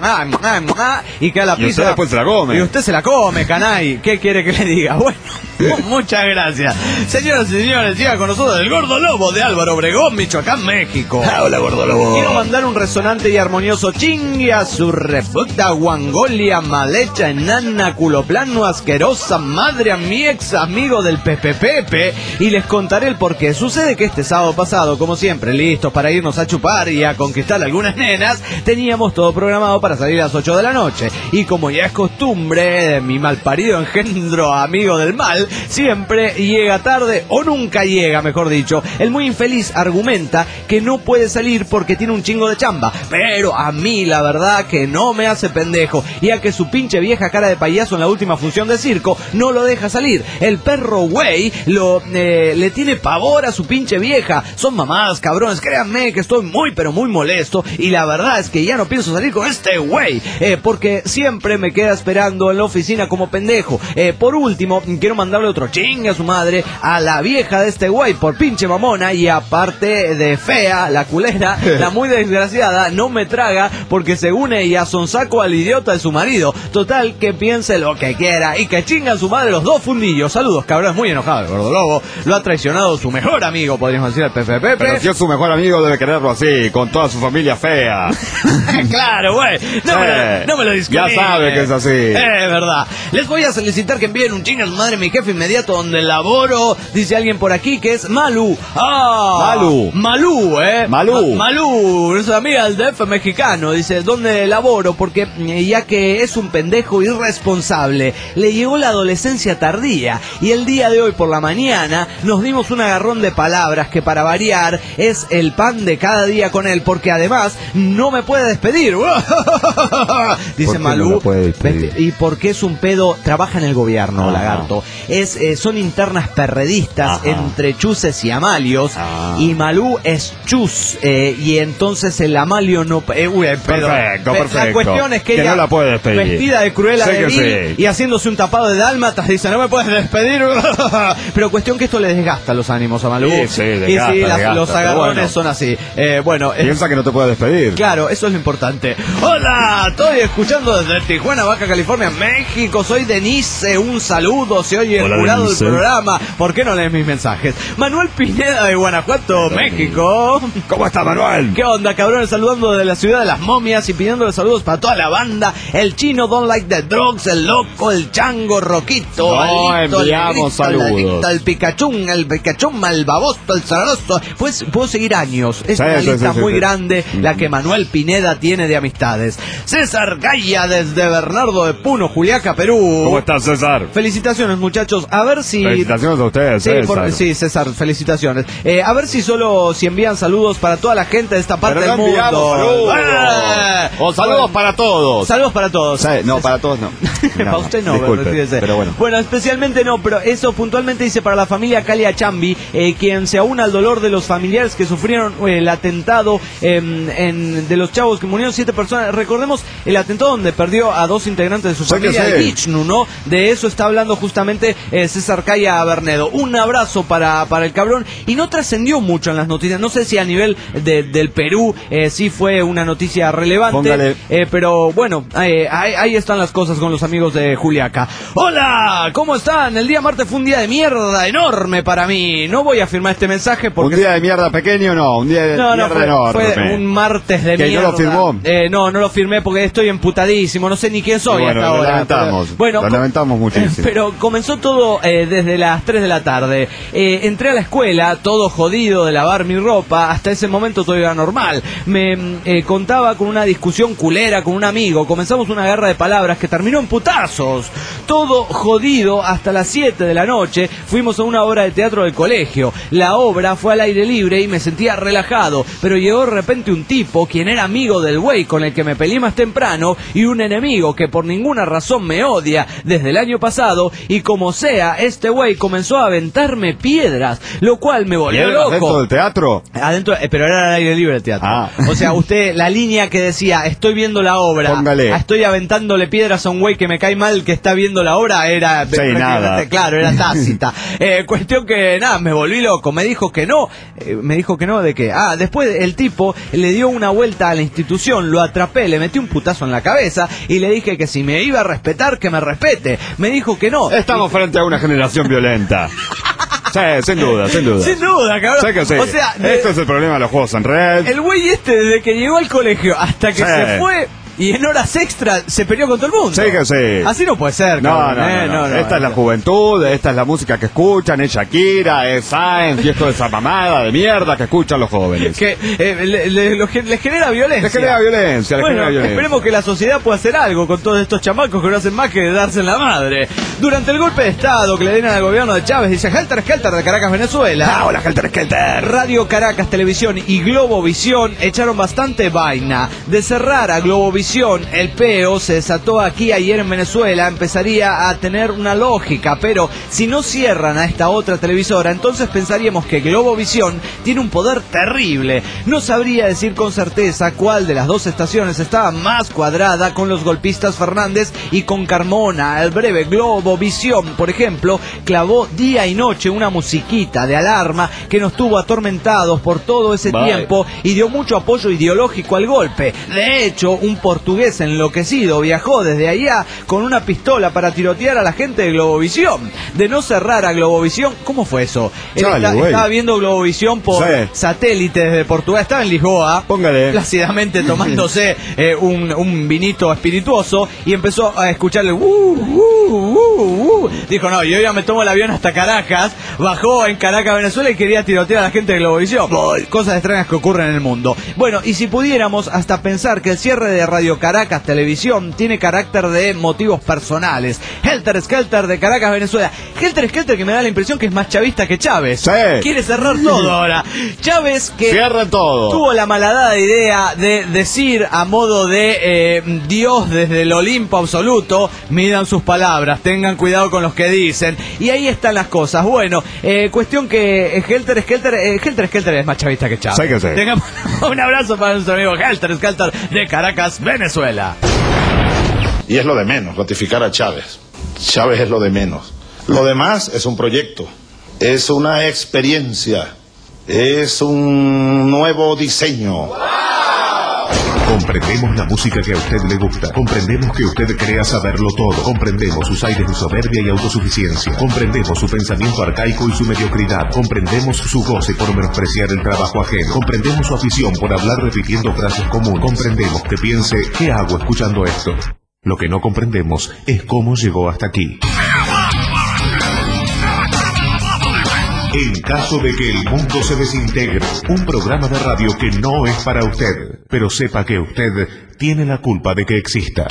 Y queda la pizza. Y usted después se la come. Y usted se la come, Canay. ¿Qué quiere que le diga? Bueno, muchas gracias. Señoras y señores, llega con nosotros el Gordo Lobo de Álvaro Obregón, Michoacán, México. Hola, Gordo Lobo. Quiero mandar un resonante y armonioso chingue a su reputa guangolia malecha enana culoplano asquerosa madre a mi ex amigo del Pepe Pepe y les contaré el porqué. Sucede que este sábado pasado, como siempre, listos para irnos a chupar y a conquistar algunas nenas, teníamos todo programado para salir a las 8 de la noche y como ya es costumbre de mi malparido engendro amigo del mal, siempre llega tarde o nunca llega, mejor dicho. El muy infeliz argumenta que no puede salir porque tiene un chingo de chamba, pero a mí la verdad que no me hace pendejo, ya que su pinche vieja cara de payaso en la última función de circo no lo deja salir. El perro güey le tiene pavor a su pinche vieja. Son mamadas, cabrones, créanme que estoy muy pero muy molesto y la verdad es que ya no pienso salir con este güey, porque siempre me queda esperando en la oficina como pendejo. Por último, quiero mandarle otro chingue a su madre a la vieja de este güey por pinche mamona y aparte de fea, la culera, la muy desgraciada, no me traga porque según ella son saco al idiota de su marido. Total, que piense lo que quiera y que chinga a su madre los 2 fundillos. Saludos, cabrones, muy enojado el Gordo Lobo. Lo ha traicionado su mejor amigo, podríamos decir, el Pepe Pepe. Pero si es su mejor amigo debe quererlo así, con toda su familia fea. Claro, güey. No me lo discutí. Ya sabe que es así. Es verdad. Les voy a solicitar que envíen un chingue a su madre mi jefe jefe inmediato donde laboro, dice alguien por aquí, que es Malu. Malú, nuestra amiga del DF mexicano, dice, ¿dónde laboro? Porque ya que es un pendejo irresponsable, le llegó la adolescencia tardía y el día de hoy por la mañana nos dimos un agarrón de palabras que para variar es el pan de cada día con él, porque además no me puede despedir. Dice Malú. No y porque es un pedo, trabaja en el gobierno, lagarto. Son internas perredistas entre chuses y amalios, y Malú es chus, y entonces el amalio no... Perfecto. La cuestión es que ella, no la puede despedir, vestida de Cruella de Vil y haciéndose un tapado de dálmatas, dice, no me puedes despedir. Pero cuestión que esto le desgasta los ánimos a Malú. Desgasta, los agarrones son así. Piensa que no te puede despedir. Claro, eso es lo importante. Hola, estoy escuchando desde Tijuana, Baja California, México. Soy Denise, un saludo. Se oye el jurado del programa. ¿Por qué no lees mis mensajes? Manuel Pineda de Guanajuato, México. ¿Cómo está, Manuel? ¿Qué onda, cabrones? Saludando de la ciudad de las momias y pidiéndole saludos para toda la banda. El chino Don't Like the Drugs, el loco, el chango, Roquito, Alito, enviamos saludos. El Pikachu, el baboso, el zararoso. Pues puedo seguir años. Es una lista muy grande la que Manuel Pineda tiene de amistades. César Gaya desde Bernardo de Puno, Juliaca, Perú. ¿Cómo estás, César? Felicitaciones, muchachos. A ver si... Felicitaciones a ustedes, César. Sí, César, felicitaciones. A ver si envían saludos para toda la gente de esta parte del mundo. Saludos para todos. Saludos para todos. No, para todos no. Para usted no, disculpe, pero bueno. Bueno, especialmente no, pero eso puntualmente dice para la familia Calia Chambi, quien se aúna al dolor de los familiares que sufrieron el atentado de los chavos que murieron 7 personas. Recordemos el atentado donde perdió a 2 integrantes de su familia, el Ichnu, ¿no? De eso está hablando justamente César Calla Bernedo. Un abrazo para el cabrón, y no trascendió mucho en las noticias. No sé si a nivel del Perú sí fue una noticia relevante, pero bueno, ahí están las cosas con los amigos de Juliaca. Hola, ¿cómo están? El día martes fue un día de mierda enorme para mí. No voy a firmar este mensaje porque... ¿Un día de mierda pequeño? No, un día de mierda enorme. Fue un martes de mierda. ¿No lo firmó? No lo firmé porque estoy emputadísimo, no sé ni quién soy hasta ahora. Lo lamentamos muchísimo. Pero comenzó todo desde las 3 de la tarde. Entré a la escuela, todo jodido de lavar mi ropa. Hasta ese momento todo era normal. Me contaba con una discusión culera con un amigo. Comenzamos una guerra de palabras que terminó en putazos. Todo jodido hasta las 7 de la noche. Fuimos a una obra de teatro del colegio. La obra fue al aire libre y me sentía relajado. Pero llegó de repente un tipo, quien era amigo del güey con el que me peleé más temprano, y un enemigo que por ninguna razón me odia desde el año pasado, y como sea, este güey comenzó a aventarme piedras, lo cual me volvió loco. ¿Dentro del teatro? Adentro, pero era al aire libre el teatro. O sea, usted, la línea que decía, estoy viendo la obra, estoy aventándole piedras a un güey que me cae mal que está viendo la obra, era nada. Claro, era tácita. Cuestión que, nada, me volví loco, me dijo que no, ¿de qué? Después el tipo le dio una vuelta a la institución, lo atrapé, le metí un putazo en la cabeza y le dije que si me iba a respetar, que me respete. Me dijo que no. Estamos frente a una generación violenta. Sí, sin duda. Sin duda, cabrón. Sé que sí. O sea, esto es el problema de los juegos en red. El güey desde que llegó al colegio hasta que se fue... Y en horas extra se peleó con todo el mundo. Sí que sí. Así no puede ser, cabrón. No. Esta es la juventud, esta es la música que escuchan, es Shakira, es Sáenz, y esto es esa mamada de mierda que escuchan los jóvenes. Que les genera violencia. Les genera violencia. Esperemos que la sociedad pueda hacer algo con todos estos chamacos que no hacen más que darse en la madre. Durante el golpe de Estado que le dieron al gobierno de Chávez, dice Helter Skelter de Caracas, Venezuela. Hola, Helter Skelter. Radio Caracas Televisión y Globovisión echaron bastante vaina. De cerrar a Globovisión, el peo se desató aquí ayer en Venezuela, empezaría a tener una lógica, pero si no cierran a esta otra televisora, entonces pensaríamos que Globovisión tiene un poder terrible. No sabría decir con certeza cuál de las dos estaciones estaba más cuadrada con los golpistas Fernández y con Carmona. El breve Globovisión, por ejemplo, clavó día y noche una musiquita de alarma que nos tuvo atormentados por todo ese tiempo y dio mucho apoyo ideológico al golpe. De hecho, un portugués enloquecido viajó desde allá con una pistola para tirotear a la gente de Globovisión. De no cerrar a Globovisión, ¿cómo fue eso? Estaba viendo Globovisión por satélite desde Portugal, estaba en Lisboa, plácidamente tomándose un vinito espirituoso y empezó a escucharle Dijo, no, yo ya me tomo el avión hasta Caracas. Bajó en Caracas, Venezuela, y quería tirotear a la gente de Globovisión. Cosas extrañas que ocurren en el mundo. Bueno, y si pudiéramos hasta pensar que el cierre de Radio Caracas Televisión tiene carácter de motivos personales. Helter Skelter de Caracas, Venezuela. Helter Skelter, que me da la impresión que es más chavista que Chávez. Sí. Quiere cerrar todo ahora. Chávez, que cierra todo, tuvo la malhadada idea de decir a modo de Dios desde el Olimpo absoluto, midan sus palabras, tengan cuidado con los que dicen. Y ahí están las cosas. Bueno, cuestión que Helter Skelter es más chavista que Chávez. Sí que sí. Tengamos un abrazo para nuestro amigo Helter Skelter de Caracas, Venezuela. Y es lo de menos, ratificar a Chávez. Chávez es lo de menos. Lo demás es un proyecto, es una experiencia, es un nuevo diseño. Comprendemos la música que a usted le gusta. Comprendemos que usted crea saberlo todo. Comprendemos sus aires de soberbia y autosuficiencia. Comprendemos su pensamiento arcaico y su mediocridad. Comprendemos su goce por menospreciar el trabajo ajeno. Comprendemos su afición por hablar repitiendo frases comunes. Comprendemos que piense, ¿qué hago escuchando esto? Lo que no comprendemos es cómo llegó hasta aquí. En caso de que el mundo se desintegre, un programa de radio que no es para usted, pero sepa que usted tiene la culpa de que exista.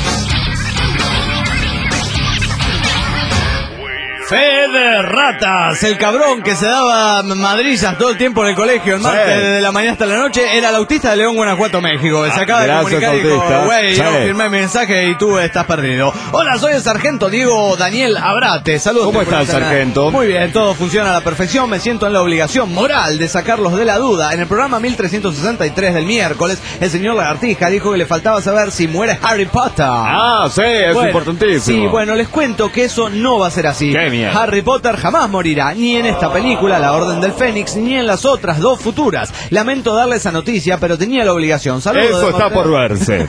Fede Ratas, el cabrón que se daba madrillas todo el tiempo en el colegio, el martes desde la mañana hasta la noche, era el autista de León, Guanajuato, México. Se acaba de comunicar y dijo, güey, yo firmé mi mensaje y tú estás perdido. Hola, soy el sargento Diego Daniel Abrate. Saludos. ¿Cómo está el sargento? Muy bien, todo funciona a la perfección. Me siento en la obligación moral de sacarlos de la duda. En el programa 1363 del miércoles, el señor Lagartija dijo que le faltaba saber si muere Harry Potter. Ah, sí, es importantísimo. Sí, bueno, les cuento que eso no va a ser así. Harry Potter jamás morirá, ni en esta película, La Orden del Fénix, ni en las otras dos futuras. Lamento darle esa noticia, pero tenía la obligación. Saludos. Eso está por verse.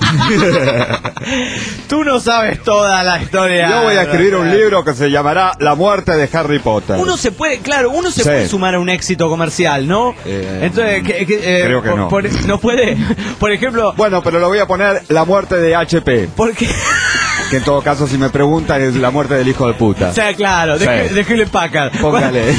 Tú no sabes toda la historia. Yo voy a escribir un libro que se llamará La muerte de Harry Potter. Uno se puede sumar a un éxito comercial, ¿no? Entonces, creo que no. No puede, por ejemplo... Bueno, pero lo voy a poner La muerte de HP. ¿Por qué? Que en todo caso, si me preguntan, es la muerte del hijo de puta. O sea, claro, déjele Packard. Póngale.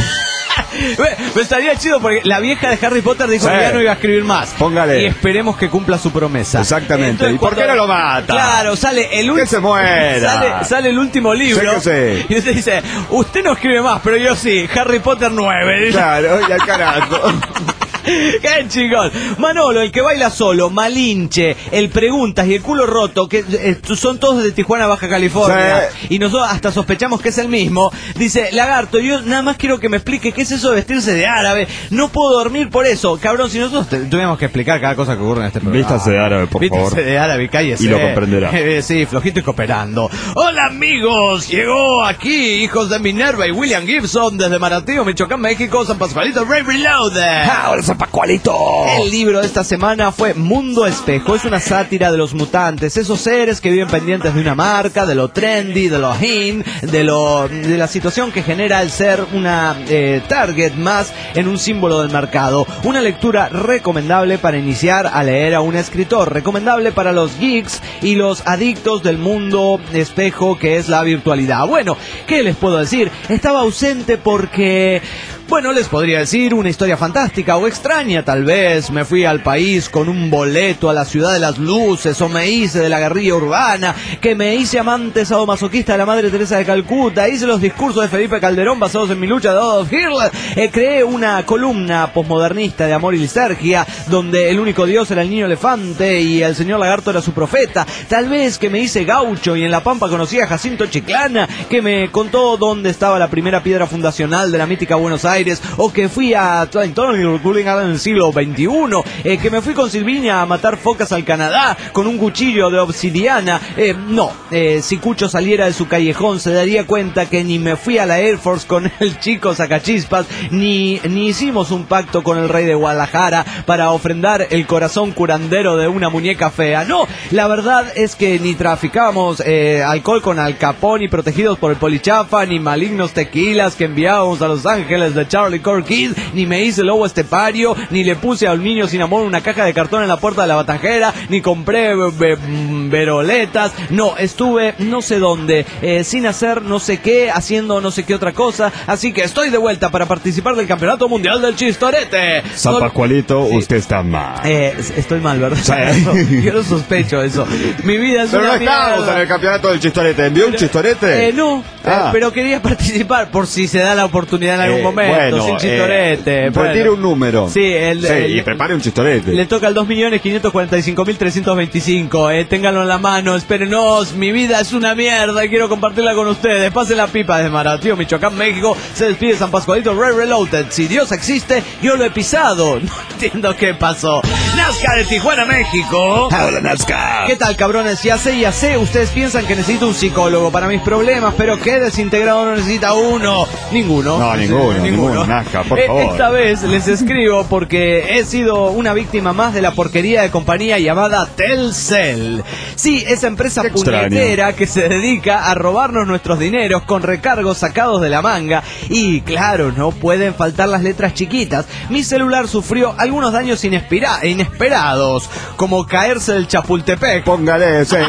Me estaría chido porque la vieja de Harry Potter dijo que ya no iba a escribir más. Póngale. Y esperemos que cumpla su promesa. Exactamente. Entonces, ¿y por qué no lo mata? Claro, sale el último. Que se muera. Sale el último libro. Sí. Y usted dice, usted no escribe más, pero yo sí. Harry Potter 9. Claro, y al carajo. ¡Qué chingón! Manolo, el que baila solo, Malinche, el Preguntas y el Culo Roto, que son todos de Tijuana, Baja California, y nosotros hasta sospechamos que es el mismo. Dice, Lagarto, yo nada más quiero que me explique qué es eso de vestirse de árabe. No puedo dormir por eso. Cabrón, si nosotros tuviéramos que explicar cada cosa que ocurre en este programa. Vístase de árabe, por favor. Vístase de árabe, cállese. Y lo comprenderá. Sí, flojito y cooperando. Hola, amigos. Llegó aquí, hijos de Minerva y William Gibson, desde Maratillo, Michoacán, México, San Pascualito, Ray Reloaded. San Pascualito. El libro de esta semana fue Mundo Espejo. Es una sátira de los mutantes, esos seres que viven pendientes de una marca, de lo trendy, de lo in, de la situación que genera el ser una target más en un símbolo del mercado. Una lectura recomendable para iniciar a leer a un escritor, recomendable para los geeks y los adictos del mundo espejo que es la virtualidad. Bueno, ¿qué les puedo decir? Estaba ausente porque... Bueno, les podría decir una historia fantástica o extraña, tal vez. Me fui al país con un boleto a la ciudad de las luces, o me hice de la guerrilla urbana, que me hice amante sadomasoquista de la Madre Teresa de Calcuta, hice los discursos de Felipe Calderón basados en mi lucha de Adolf Hitler, creé una columna posmodernista de amor y liturgia, donde el único dios era el niño elefante y el señor lagarto era su profeta. Tal vez que me hice gaucho y en La Pampa conocí a Jacinto Chiclana, que me contó dónde estaba la primera piedra fundacional de la mítica Buenos Aires, o que fui a Tony en el siglo XXI, que me fui con Silvinia a matar focas al Canadá con un cuchillo de obsidiana. Si Cucho saliera de su callejón se daría cuenta que ni me fui a la Air Force con el chico sacachispas, ni hicimos un pacto con el rey de Guadalajara para ofrendar el corazón curandero de una muñeca fea. No, la verdad es que ni traficábamos alcohol con Al Capone, ni protegidos por el Polichafa, ni malignos tequilas que enviábamos a Los Ángeles de Charlie Core Kid, ni me hice lobo estepario, ni le puse al niño sin amor una caja de cartón en la puerta de la batanjera, ni compré veroletas. No, estuve no sé dónde, sin hacer no sé qué, haciendo no sé qué otra cosa. Así que estoy de vuelta para participar del Campeonato Mundial del Chistorete. San Pascualito, sí. Usted está mal. Estoy mal, ¿verdad? Sí. Yo lo sospecho eso. Mi vida es pero una no estamos mierda. en el Campeonato del Chistorete. ¿Envió un chistorete? No, pero quería participar por si se da la oportunidad en algún momento. Bueno, sin chistorete. Retire un número. Sí, y prepare un chistorete. Le toca el 2.545.325. Ténganlo en la mano, espérenos. Mi vida es una mierda y quiero compartirla con ustedes. Pasen la pipa desde Maratío, Michoacán, México. Se despide San Pascualito Red Reloaded. Si Dios existe, yo lo he pisado. No entiendo qué pasó. Nazca de Tijuana, México. Hola, Nazca. ¿Qué tal, cabrones? Ya sé. Ustedes piensan que necesito un psicólogo para mis problemas, pero ¿qué desintegrado no necesita uno? Ninguno. No, ninguno, Nazca, por favor. Esta vez les escribo porque he sido una víctima más de la porquería de compañía llamada Telcel. Sí, esa empresa puñetera que se dedica a robarnos nuestros dineros con recargos sacados de la manga. Y claro, no pueden faltar las letras chiquitas. Mi celular sufrió algunos daños inesperados, como caerse del Chapultepec. Póngale ese.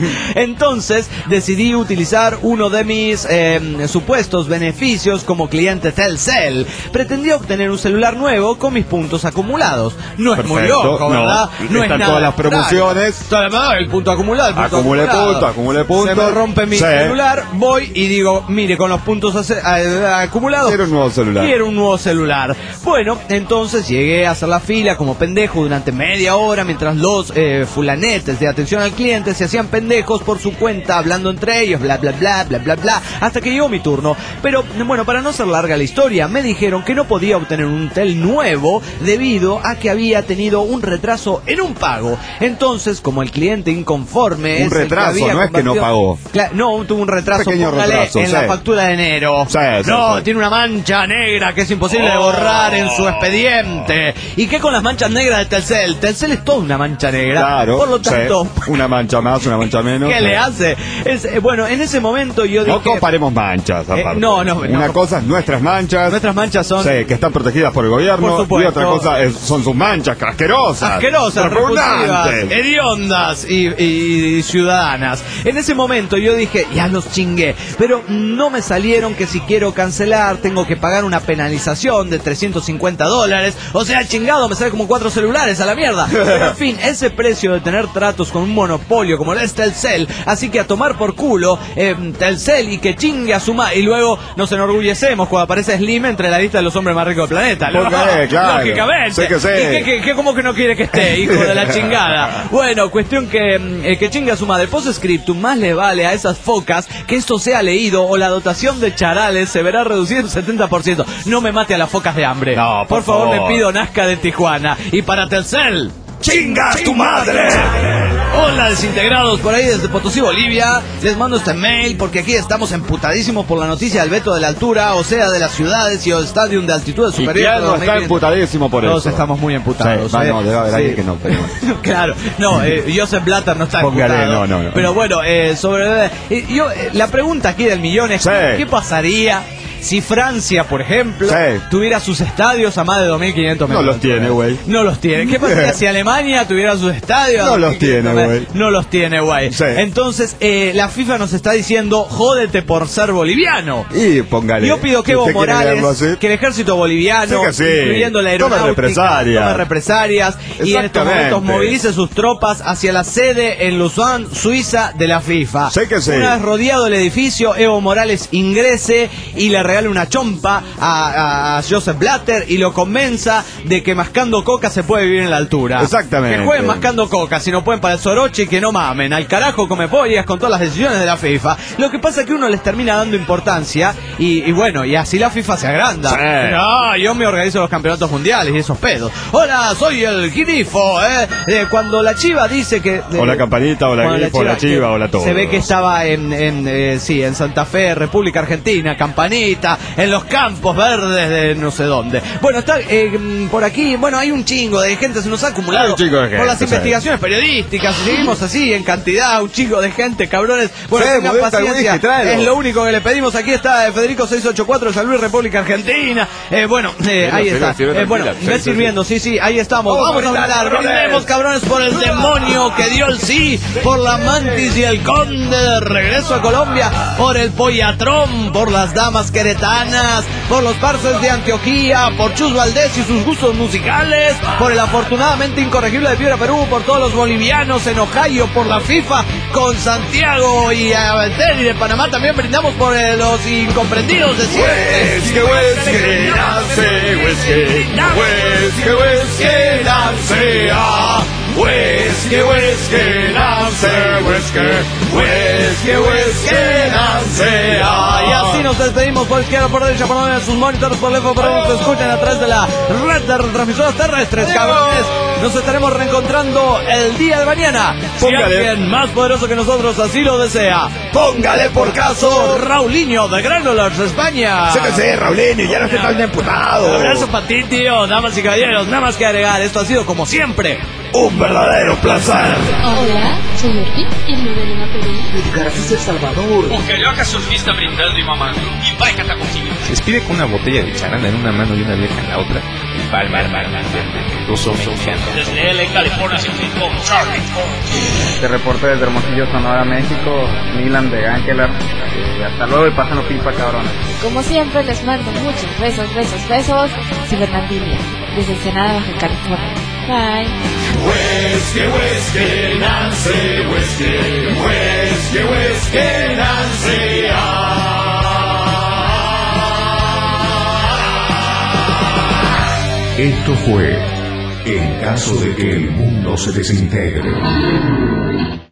Entonces decidí utilizar uno de mis supuestos beneficios como cliente Telcel. Pretendía obtener un celular nuevo con mis puntos acumulados. No es muy loco, ¿verdad? No es nada. Todas las promociones. El punto acumulado. Acumule puntos. Se me rompe mi celular, voy y digo, mire, con los puntos acumulados quiero un nuevo celular. Bueno, entonces llegué a hacer la fila como pendejo durante media hora mientras los fulanetes de atención al cliente se hacían pendejos por su cuenta, hablando entre ellos, bla bla bla bla bla bla, hasta que llegó mi turno. Pero bueno, para no ser larga la historia, me dijeron que no podía obtener un tel nuevo debido a que había tenido un retraso en un pago. Entonces, como el cliente inconforme un retraso, no es que no pagó. No, tuvo un retraso, en la factura de enero. Tiene una mancha negra que es imposible de borrar en su expediente. ¿Y qué con las manchas negras de Telcel? Telcel es toda una mancha negra. Claro. Por lo tanto, una mancha más, una mancha menos. ¿Qué le hace? Bueno, en ese momento yo dije... No comparemos manchas, aparte. Una cosa es nuestras manchas. Nuestras manchas son... Sí, que están protegidas por el gobierno. Por supuesto. Y otra cosa son sus manchas asquerosas, repulsivas, hediondas y ciudadanas. En ese momento yo dije, ya los chingué. Pero no me salieron que si quiero cancelar tengo que pagar una penalización de $350. O sea, chingado, me sale como 4 celulares a la mierda. Pero en fin, ese precio de tener tratos con un monopolio como el Telcel. Así que a tomar por culo Telcel y que chingue a su madre. Y luego nos enorgullecemos cuando aparece Slim entre la lista de los hombres más ricos del planeta. Claro. Lógicamente. Sé que sé. ¿Y cómo que no quiere que esté, hijo de la chingada? Bueno, cuestión que chingue a su madre. Postscriptum, más le vale a esas focas que esto sea leído o la dotación de charales se verá reducida un 70%. No me mate a las focas de hambre. No, por favor, le pido Nazca de Tijuana. Y para Telcel, ¡chinga tu madre! Hola, desintegrados por ahí desde Potosí, Bolivia. Les mando este mail porque aquí estamos emputadísimos por la noticia del veto de la altura, o sea, de las ciudades y el estadio de altitudes superiores. ¿Y quién no está emputadísimo por eso? Todos estamos muy emputados. Sí, no, debe haber alguien que no. Pero... claro, no, Joseph Blatter no está emputado. No. Pero bueno, la pregunta aquí del millón es, ¿qué pasaría si Francia, por ejemplo, tuviera sus estadios a más de 2.500 metros? No los tiene, güey. No los tiene. ¿Qué pasaría si Alemania tuviera sus estadios? No los tiene, güey. No los tiene, güey. Entonces, la FIFA nos está diciendo, jódete por ser boliviano. Y póngale. Yo pido que Evo Morales, que el ejército boliviano, incluyendo la aeronáutica, tome represalias y en estos momentos movilice sus tropas hacia la sede en Lausanne, Suiza, de la FIFA. Una vez rodeado el edificio, Evo Morales ingrese y le regale una chompa a Joseph Blatter y lo convenza de que mascando coca se puede vivir en la altura. Exactamente. Que jueguen mascando coca, si no pueden para el Soroche, que no mamen. Al carajo come pollas con todas las decisiones de la FIFA. Lo que pasa es que uno les termina dando importancia y bueno, y así la FIFA se agranda. No, yo me organizo los campeonatos mundiales y esos pedos. Hola, soy el grifo, cuando la chiva dice que... o la campanita, o la grifo, o la chiva, o la todo. Se ve que estaba en Santa Fe, República Argentina, campanita, playita en los campos verdes de no sé dónde. Bueno, está por aquí, bueno, hay un chingo de gente, se nos ha acumulado por las investigaciones periodísticas, seguimos así en cantidad, un chingo de gente, cabrones. Bueno, tengan paciencia, es lo único que le pedimos. Aquí está Federico 684 de San Luis, República Argentina. Ahí está. Ve sirviendo, sí, ahí estamos. Vamos a hablar, brindemos, cabrones, por el demonio que dio el sí, por la Mantis y el Conde de regreso a Colombia, por el Pollatrón, por las damas queretanas, por los parces de Antioquía, por Chus Valdés y sus gustos musicales, por el afortunadamente incorregible de Piedra Perú, por todos los bolivianos en Ohio, por la FIFA con Santiago y Abeltel, y de Panamá también brindamos por los incomprendidos de siempre. Huesque, nace, huesque, nace. Y así nos despedimos por izquierda, por derecha, por donde sus monitores, por lejos, por donde nos escuchan a través de la red de retransmisoras terrestres, cabrones. Nos estaremos reencontrando el día de mañana. Si alguien más poderoso que nosotros así lo desea, póngale por caso Raulinho de Granollers, España. Séquese, Raulinho, ya no esté tan emputado. Un abrazo para ti, tío, damas y caballeros, nada más que agregar. Esto ha sido, como siempre, un verdadero placer. Hola, soy Urbi, el modelo de Perú. Gracias, El Salvador. O carioca surfista brindando y mamando. Y vai que tá contigo. Se despide con una botella de charanda en una mano y una vieja en la otra. Y palma, ruso mexicano. Desde LA, California, se fijó Charlie Fox. Este reporte desde Hermosillo, Sonora, México, Milan de Ángelar. Hasta luego y pásenlo pipa, cabrones. Como siempre, les mando muchos besos. Soy Bernardina, desde Ensenada, Baja California. Bye. Huesque, nace, huesque, nace. Esto fue En caso de que el mundo se desintegre.